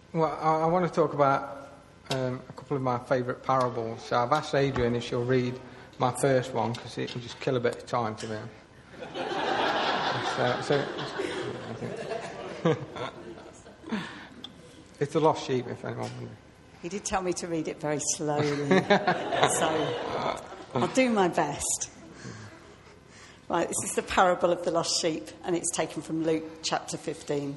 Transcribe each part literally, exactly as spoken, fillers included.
Well, I, I want to talk about um, a couple of my favourite parables. So I've asked Adrian if she'll read my first one, because it will just kill a bit of time to me. so, so I think it's the lost sheep, if anyone wonders. He did tell me to read it very slowly, so I'll do my best. Right, this is the parable of the lost sheep, and it's taken from Luke chapter fifteen.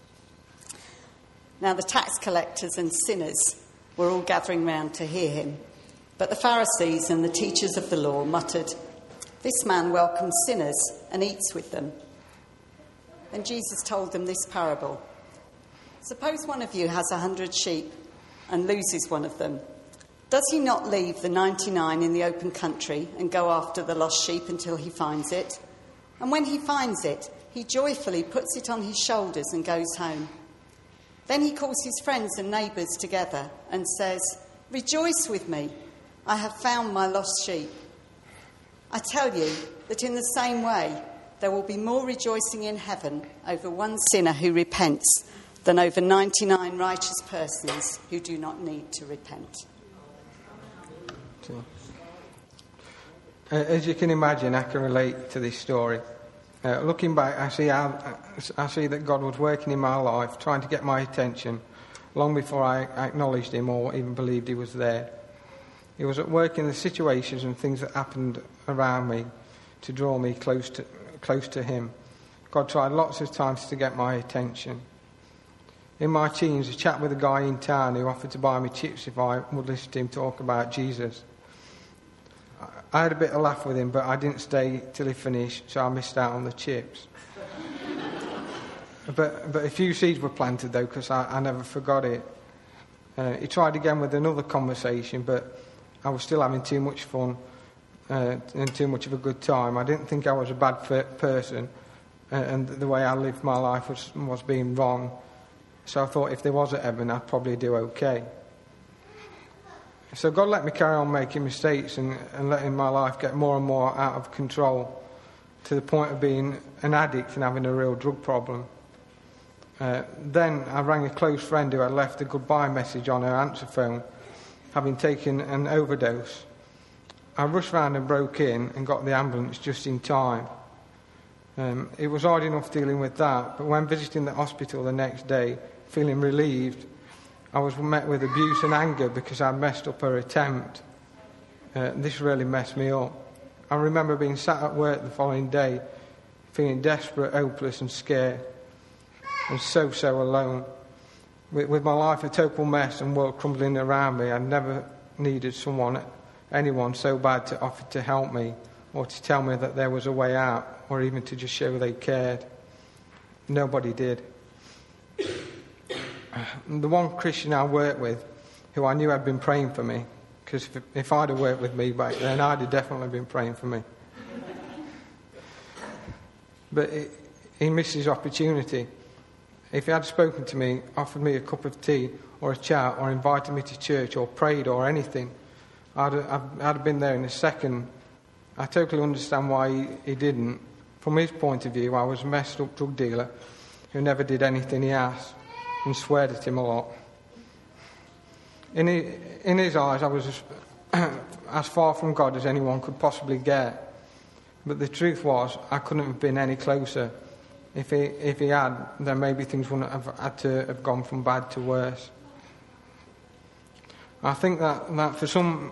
Now the tax collectors and sinners were all gathering round to hear him, but the Pharisees and the teachers of the law muttered, "This man welcomes sinners and eats with them." Then Jesus told them this parable. "Suppose one of you has a hundred sheep and loses one of them. Does he not leave the ninety-nine in the open country and go after the lost sheep until he finds it? And when he finds it, he joyfully puts it on his shoulders and goes home. Then he calls his friends and neighbours together and says, 'Rejoice with me, I have found my lost sheep.' I tell you that in the same way, there will be more rejoicing in heaven over one sinner who repents than over ninety-nine righteous persons who do not need to repent." Uh, as you can imagine, I can relate to this story. Uh, looking back, I see how, I see that God was working in my life, trying to get my attention long before I acknowledged him or even believed he was there. He was at work in the situations and things that happened around me to draw me close to close to him. God tried lots of times to get my attention. In my teens, a chat with a guy in town who offered to buy me chips if I would listen to him talk about Jesus. I had a bit of a laugh with him, but I didn't stay till he finished, so I missed out on the chips. but but a few seeds were planted, though, because I, I never forgot it. Uh, he tried again with another conversation, but I was still having too much fun uh, and too much of a good time. I didn't think I was a bad f- person, uh, and the way I lived my life was was being wrong. So I thought if there was a heaven, I'd probably do okay. So God let me carry on making mistakes and, and letting my life get more and more out of control to the point of being an addict and having a real drug problem. Uh, then I rang a close friend who had left a goodbye message on her answer phone, having taken an overdose. I rushed round and broke in and got the ambulance just in time. Um, it was hard enough dealing with that, but when visiting the hospital the next day, feeling relieved, I was met with abuse and anger because I'd messed up her attempt. Uh, this really messed me up. I remember being sat at work the following day, feeling desperate, hopeless and scared, and so, so alone. With, with my life a total mess and world crumbling around me, I never needed someone, anyone so bad to offer to help me or to tell me that there was a way out or even to just show they cared. Nobody did. The one Christian I worked with, who I knew had been praying for me, because if, if I'd have worked with me back then, I'd have definitely been praying for me. But it, he missed his opportunity. If he had spoken to me, offered me a cup of tea or a chat or invited me to church or prayed or anything, I'd have, I'd have been there in a second. I totally understand why he, he didn't. From his point of view, I was a messed up drug dealer who never did anything he asked and sweared at him a lot. In his, in his eyes, I was as, as far from God as anyone could possibly get. But the truth was, I couldn't have been any closer. If he, if he had, then maybe things wouldn't have had to have gone from bad to worse. I think that, that for some,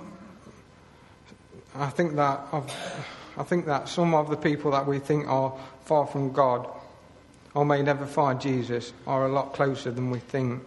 I think that of, I think that some of the people that we think are far from God or may never find Jesus are a lot closer than we think.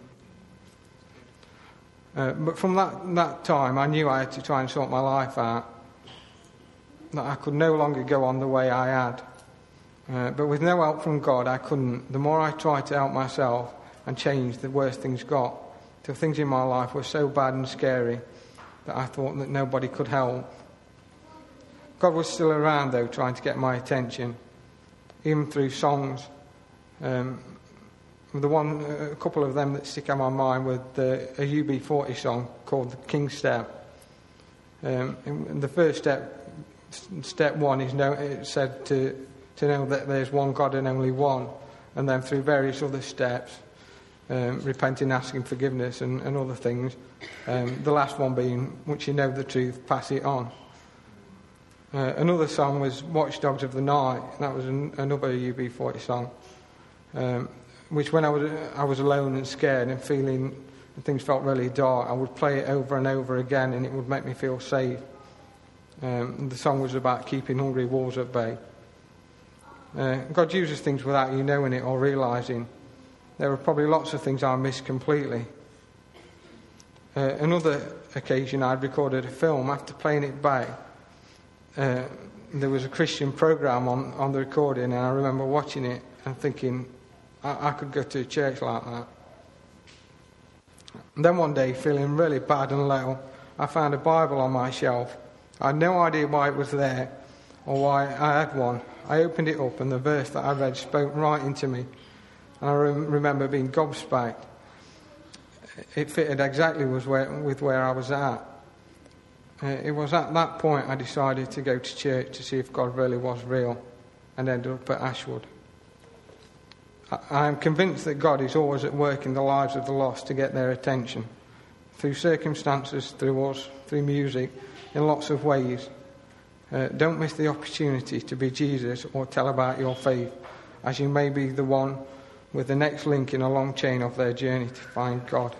Uh, but from that, that time, I knew I had to try and sort my life out. That I could no longer go on the way I had. Uh, but with no help from God, I couldn't. The more I tried to help myself and change, the worse things got. Till things in my life were so bad and scary that I thought that nobody could help. God was still around, though, trying to get my attention, even through songs. Um, the one, a couple of them that stick out my mind were the, a U B forty song called "The King's Step." Um, and the first step, step one, is no, it said to to know that there's one God and only one, and then through various other steps, um, repenting, asking forgiveness and, and other things. Um, the last one being, once you know the truth, pass it on. Uh, another song was Watchdogs of the Night. That was an, another U B forty song, um, which when I was I was alone and scared and feeling and things felt really dark, I would play it over and over again, and it would make me feel safe. Um, the song was about keeping hungry wolves at bay. Uh, God uses things without you knowing it or realising. There are probably lots of things I missed completely. Uh, another occasion, I'd recorded a film. After playing it back, uh, there was a Christian programme on, on the recording, and I remember watching it and thinking, I, I could go to a church like that. And then one day, feeling really bad and low, I found a Bible on my shelf. I had no idea why it was there or why I had one. I opened it up, and the verse that I read spoke right into me. And I re- remember being gobsmacked. It fitted exactly with where, with where I was at. Uh, it was at that point I decided to go to church to see if God really was real, and ended up at Ashwood. I, I am convinced that God is always at work in the lives of the lost to get their attention, through circumstances, through us, through music, in lots of ways. Uh, don't miss the opportunity to be Jesus or tell about your faith, as you may be the one with the next link in a long chain of their journey to find God.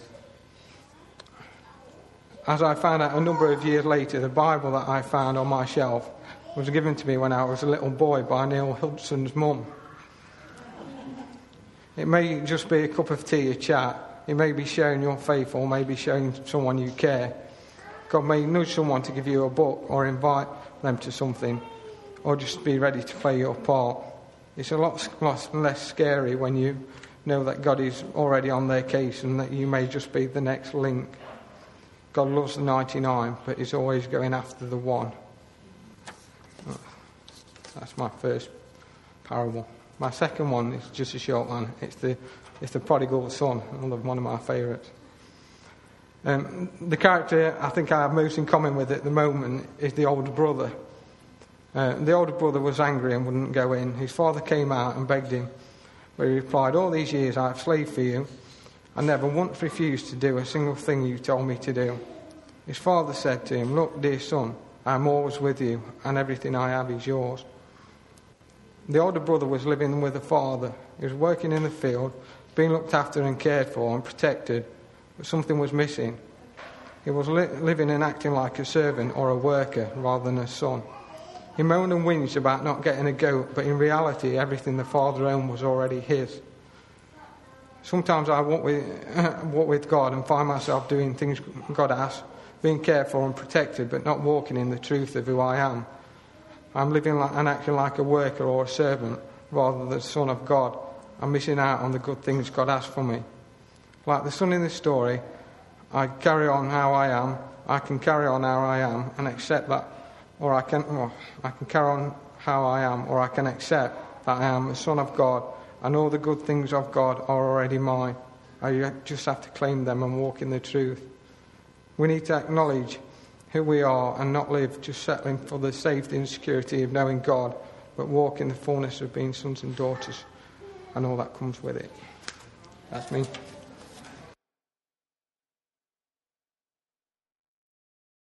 As I found out a number of years later, the Bible that I found on my shelf was given to me when I was a little boy by Neil Hudson's mum. It may just be a cup of tea, a chat. It may be sharing your faith, or maybe showing someone you care. God may nudge someone to give you a book or invite them to something, or just be ready to play your part. It's a lot, lot less scary when you know that God is already on their case and that you may just be the next link. God loves the ninety-nine, but is always going after the one. That's my first parable. My second one is just a short one. It's the it's the prodigal son, one of my favourites. Um, the character I think I have most in common with at the moment is the older brother. Uh, the older brother was angry and wouldn't go in. His father came out and begged him, but he replied, "All these years I have slaved for you. I never once refused to do a single thing you told me to do." His father said to him, "Look, dear son, I am always with you, and everything I have is yours." The older brother was living with a father. He was working in the field, being looked after and cared for and protected, but something was missing. He was li- living and acting like a servant or a worker rather than a son. He moaned and whinged about not getting a goat, but in reality everything the father owned was already his. Sometimes I walk with, walk with God and find myself doing things God asks, being cared for and protected, but not walking in the truth of who I am. I'm living like, and acting like a worker or a servant rather than the son of God. I'm missing out on the good things God has for me. Like the son in the story, I carry on how I am, I can carry on how I am and accept that, or I can, or I can carry on how I am, or I can accept that I am a son of God, and all the good things of God are already mine. I just have to claim them and walk in the truth. We need to acknowledge who we are and not live just settling for the safety and security of knowing God, but walk in the fullness of being sons and daughters and all that comes with it. That's me.